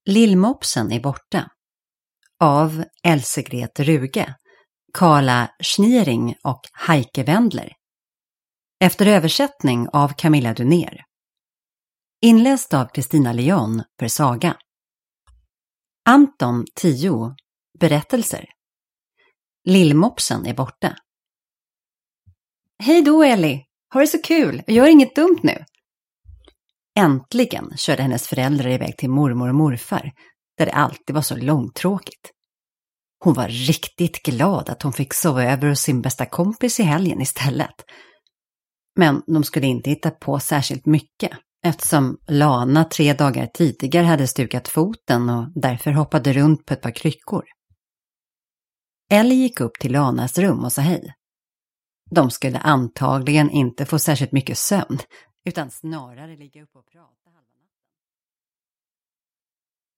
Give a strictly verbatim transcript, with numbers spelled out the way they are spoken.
Lillmopsen är borta. Av Elsegret Ruge, Carla Schniering och Heike Wendler. Efter översättning av Camilla Dunér. Inläst av Kristina Leon för Saga. Anton tio. Berättelser. Lillmopsen är borta. Hej då Ellie, har det så kul, gör inget dumt nu. Äntligen körde hennes föräldrar iväg till mormor och morfar, där det alltid var så långtråkigt. Hon var riktigt glad att hon fick sova över hos sin bästa kompis i helgen istället. Men de skulle inte hitta på särskilt mycket, eftersom Lana tre dagar tidigare hade stukat foten och därför hoppade runt på ett par kryckor. Ellie gick upp till Lanas rum och sa hej. De skulle antagligen inte få särskilt mycket sömn, utan snarare ligga upp och prata.